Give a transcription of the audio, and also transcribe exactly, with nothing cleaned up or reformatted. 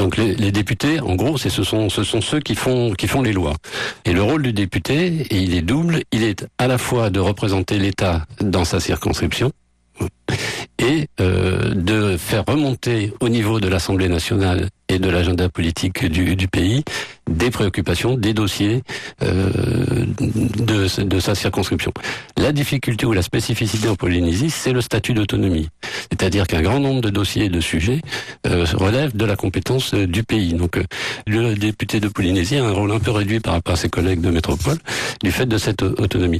Donc les, les députés, en gros, c'est ce sont ce sont ceux qui font qui font les lois. Et le rôle du député, et il est double. Il est à la fois de représenter l'État dans sa circonscription et euh, de faire remonter au niveau de l'Assemblée nationale et de l'agenda politique du, du pays des préoccupations, des dossiers euh, de, de sa circonscription. La difficulté ou la spécificité en Polynésie, c'est le statut d'autonomie. C'est-à-dire qu'un grand nombre de dossiers et de sujets euh, relèvent de la compétence euh, du pays. Donc euh, le député de Polynésie a un rôle un peu réduit par rapport à ses collègues de métropole du fait de cette autonomie.